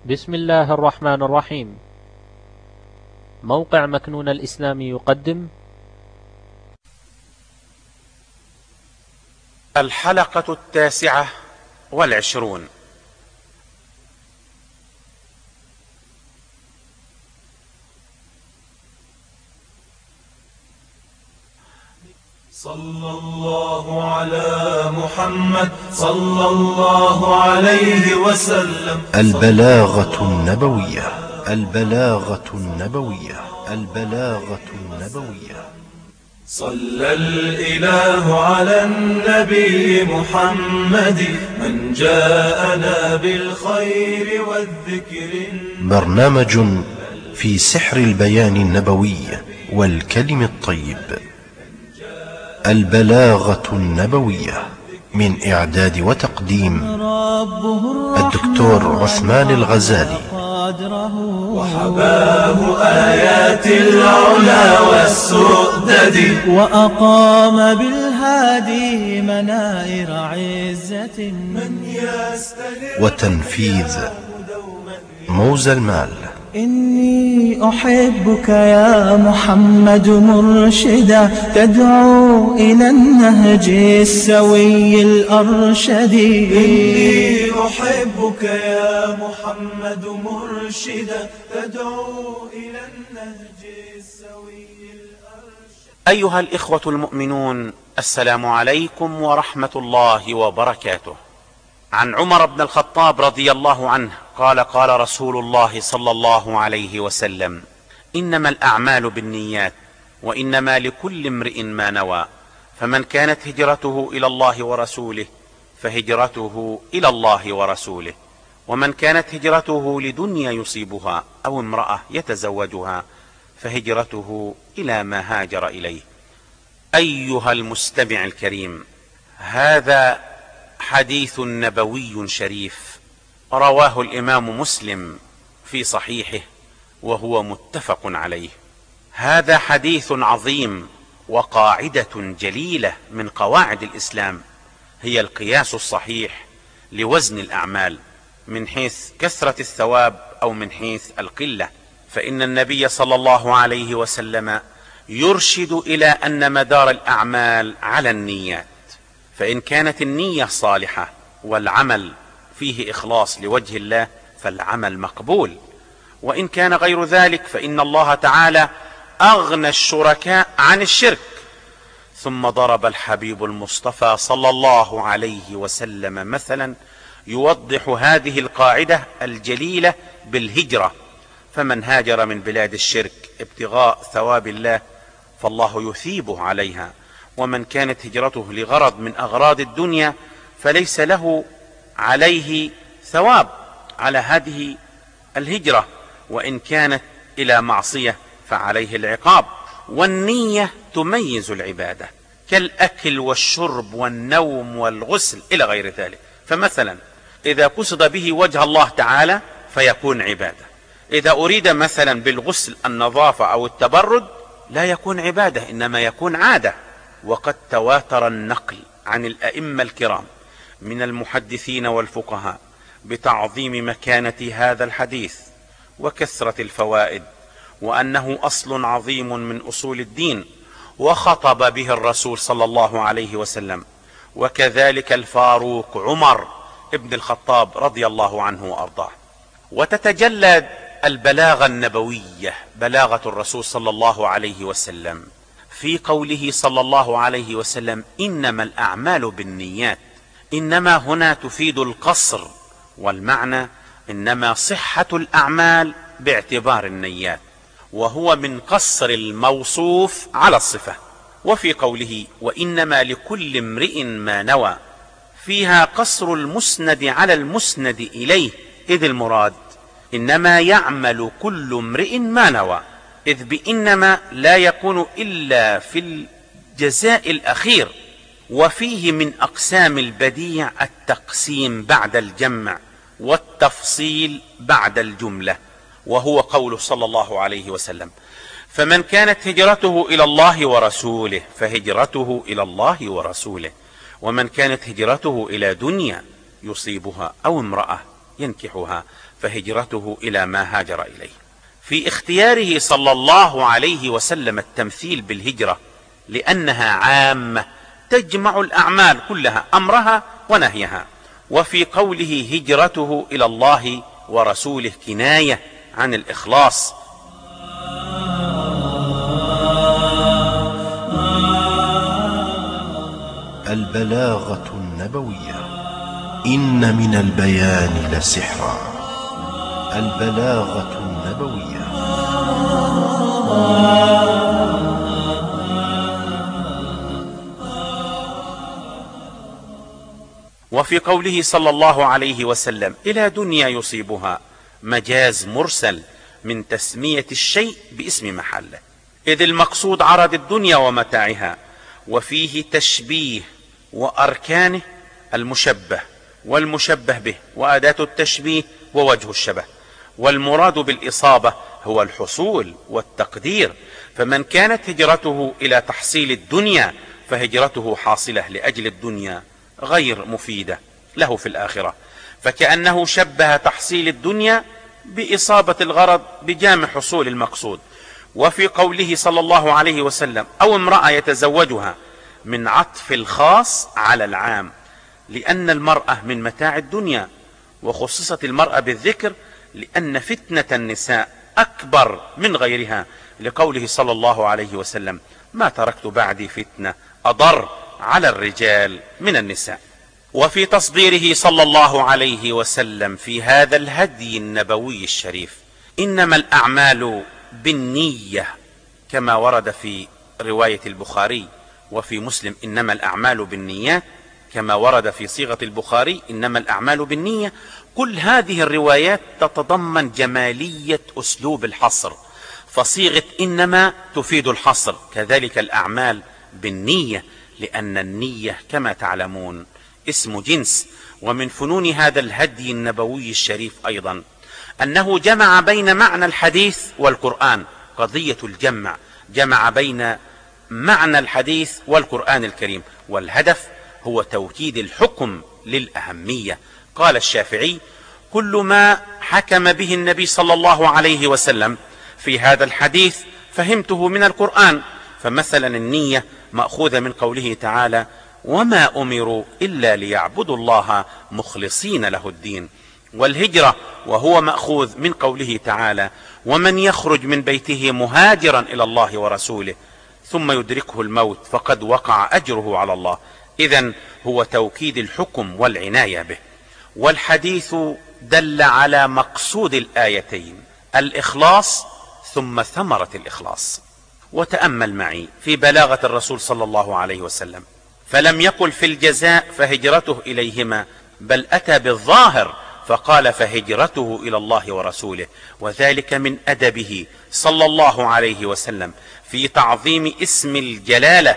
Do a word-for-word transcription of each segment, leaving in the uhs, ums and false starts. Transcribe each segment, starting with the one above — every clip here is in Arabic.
بسم الله الرحمن الرحيم. موقع مكنون الإسلامي يقدم الحلقة التاسعة والعشرون. صلى الله على محمد صلى الله عليه وسلم. البلاغة النبوية البلاغة النبوية البلاغة النبوية. صلى الإله على النبي محمد من جاءنا بالخير والذكر. برنامج في سحر البيان النبوي والكلم الطيب. البلاغة النبوية، من إعداد وتقديم الدكتور عثمان الغزالي. وحباه آيات العلا والسؤدد، وأقام بالهادي منائر عزة من يستلم. وتنفيذ موزى المال. إني أحبك يا محمد مرشدا، تدعو إلى النهج السوي الأرشد. إني أحبك يا محمد مرشدا، تدعو إلى النهج السوي الأرشد. أيها الإخوة المؤمنون، السلام عليكم ورحمة الله وبركاته. عن عمر بن الخطاب رضي الله عنه قال: قال رسول الله صلى الله عليه وسلم: إنما الأعمال بالنيات، وإنما لكل امرئ ما نوى، فمن كانت هجرته إلى الله ورسوله فهجرته إلى الله ورسوله، ومن كانت هجرته لدنيا يصيبها أو امرأة يتزوجها فهجرته إلى ما هاجر إليه. أيها المستمع الكريم، هذا حديث نبوي شريف رواه الإمام مسلم في صحيحه وهو متفق عليه. هذا حديث عظيم وقاعدة جليلة من قواعد الإسلام، هي القياس الصحيح لوزن الأعمال من حيث كثرة الثواب أو من حيث القلة. فإن النبي صلى الله عليه وسلم يرشد إلى أن مدار الأعمال على النيات، فإن كانت النية صالحة والعمل فيه إخلاص لوجه الله فالعمل مقبول، وإن كان غير ذلك فإن الله تعالى أغنى الشركاء عن الشرك. ثم ضرب الحبيب المصطفى صلى الله عليه وسلم مثلا يوضح هذه القاعدة الجليلة بالهجرة، فمن هاجر من بلاد الشرك ابتغاء ثواب الله فالله يثيبه عليها، ومن كانت هجرته لغرض من أغراض الدنيا فليس له عليه ثواب على هذه الهجرة، وإن كانت إلى معصية فعليه العقاب. والنية تميز العبادة كالأكل والشرب والنوم والغسل إلى غير ذلك. فمثلا إذا قصد به وجه الله تعالى فيكون عبادة، إذا أريد مثلا بالغسل النظافة أو التبرد لا يكون عبادة، إنما يكون عادة. وقد تواتر النقل عن الأئمة الكرام من المحدثين والفقهاء بتعظيم مكانة هذا الحديث وكثرة الفوائد، وأنه أصل عظيم من أصول الدين، وخطب به الرسول صلى الله عليه وسلم، وكذلك الفاروق عمر ابن الخطاب رضي الله عنه وأرضاه. وتتجلى البلاغة النبوية، بلاغة الرسول صلى الله عليه وسلم، في قوله صلى الله عليه وسلم: إنما الأعمال بالنيات. إنما هنا تفيد القصر، والمعنى إنما صحة الأعمال باعتبار النيات، وهو من قصر الموصوف على الصفة. وفي قوله: وإنما لكل امرئ ما نوى، فيها قصر المسند على المسند إليه، إذ المراد إنما يعمل كل امرئ ما نوى، إذ بإنما لا يكون إلا في الجزاء الأخير. وفيه من أقسام البديع التقسيم بعد الجمع والتفصيل بعد الجملة، وهو قول صلى الله عليه وسلم: فمن كانت هجرته إلى الله ورسوله فهجرته إلى الله ورسوله، ومن كانت هجرته إلى دنيا يصيبها أو امرأة ينكحها، فهجرته إلى ما هاجر إليه. في اختياره صلى الله عليه وسلم التمثيل بالهجرة لأنها عامة تجمع الأعمال كلها أمرها ونهيها، وفي قوله هجرته إلى الله ورسوله كناية عن الإخلاص. البلاغة النبوية. إن من البيان لسحرا. البلاغة النبوية. وفي قوله صلى الله عليه وسلم إلى دنيا يصيبها، مجاز مرسل من تسمية الشيء باسم محله، إذ المقصود عرض الدنيا ومتاعها، وفيه تشبيه وأركانه المشبه والمشبه به وأداة التشبيه ووجه الشبه، والمراد بالإصابة هو الحصول والتقدير، فمن كانت هجرته إلى تحصيل الدنيا فهجرته حاصلة لأجل الدنيا غير مفيدة له في الآخرة، فكأنه شبه تحصيل الدنيا بإصابة الغرض بجامع حصول المقصود. وفي قوله صلى الله عليه وسلم أو امرأة يتزوجها، من عطف الخاص على العام، لأن المرأة من متاع الدنيا، وخصصت المرأة بالذكر لأن فتنة النساء أكبر من غيرها، لقوله صلى الله عليه وسلم ما تركت بعدي فتنة أضر على الرجال من النساء. وفي تصديره صلى الله عليه وسلم في هذا الهدي النبوي الشريف إنما الأعمال بالنية، كما ورد في رواية البخاري، وفي مسلم إنما الأعمال بالنيات، كما ورد في صيغة البخاري إنما الأعمال بالنية. كل هذه الروايات تتضمن جمالية أسلوب الحصر، فصيغة إنما تفيد الحصر، كذلك الأعمال بالنية، لأن النية كما تعلمون اسم جنس. ومن فنون هذا الهدي النبوي الشريف أيضا أنه جمع بين معنى الحديث والقرآن، قضية الجمع، جمع بين معنى الحديث والقرآن الكريم، والهدف هو توكيد الحكم للأهمية. قال الشافعي كل ما حكم به النبي صلى الله عليه وسلم في هذا الحديث فهمته من القرآن، فمثلا النية مأخوذة من قوله تعالى وما أمروا إلا ليعبدوا الله مخلصين له الدين، والهجرة وهو مأخوذ من قوله تعالى ومن يخرج من بيته مهاجرا إلى الله ورسوله ثم يدركه الموت فقد وقع أجره على الله. إذن هو توكيد الحكم والعناية به. والحديث دل على مقصود الآيتين الإخلاص ثم ثمرة الإخلاص. وتأمل معي في بلاغة الرسول صلى الله عليه وسلم، فلم يقل في الجزاء فهجرته إليهما، بل أتى بالظاهر فقال فهجرته إلى الله ورسوله، وذلك من أدبه صلى الله عليه وسلم في تعظيم اسم الجلالة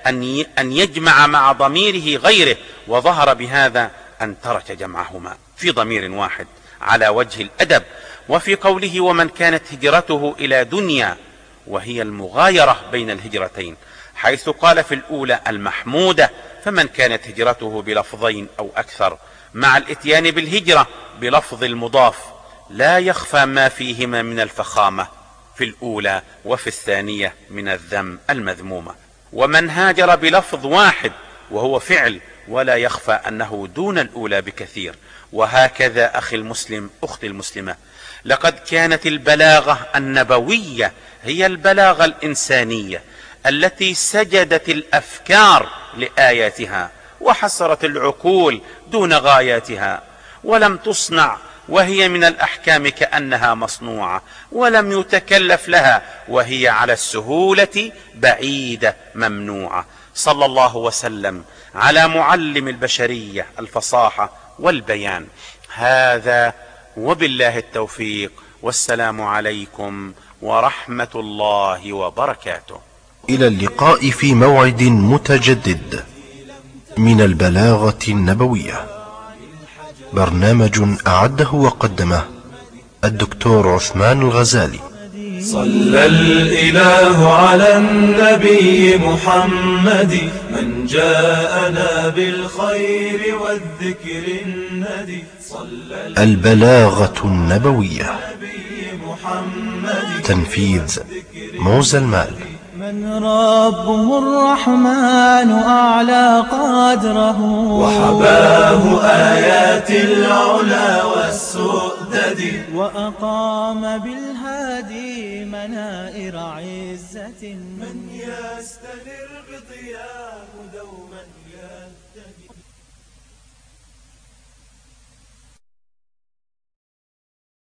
أن يجمع مع ضميره غيره، وظهر بهذا أن ترك جمعهما في ضمير واحد على وجه الأدب. وفي قوله ومن كانت هجرته إلى دنيا، وهي المغايرة بين الهجرتين، حيث قال في الأولى المحمودة فمن كانت هجرته بلفظين أو أكثر، مع الاتيان بالهجرة بلفظ المضاف لا يخفى ما فيهما من الفخامة في الأولى وفي الثانية من الذم المذمومة. ومن هاجر بلفظ واحد وهو فعل، ولا يخفى أنه دون الأولى بكثير. وهكذا أخي المسلم أختي المسلمة، لقد كانت البلاغة النبوية هي البلاغة الإنسانية التي سجدت الأفكار لآياتها وحسرت العقول دون غاياتها، ولم تصنع وهي من الأحكام كأنها مصنوعة، ولم يتكلف لها وهي على السهولة بعيدة ممنوعة. صلى الله وسلم على معلم البشرية الفصاحة والبيان. هذا وبالله التوفيق، والسلام عليكم ورحمة الله وبركاته. إلى اللقاء في موعد متجدد من البلاغة النبوية، برنامج أعده وقدمه الدكتور عثمان الغزالي. صلى الإله على النبي محمد من جاءنا بالخير والذكر الندي. البلاغة النبوية. تنفيذ موزى المال. من ربه الرحمن أعلى قدره، وحباه آيات العلا والسؤدد، وأقام بالهادي منائر عزة. من يستنر بضياه دوما يهتدي.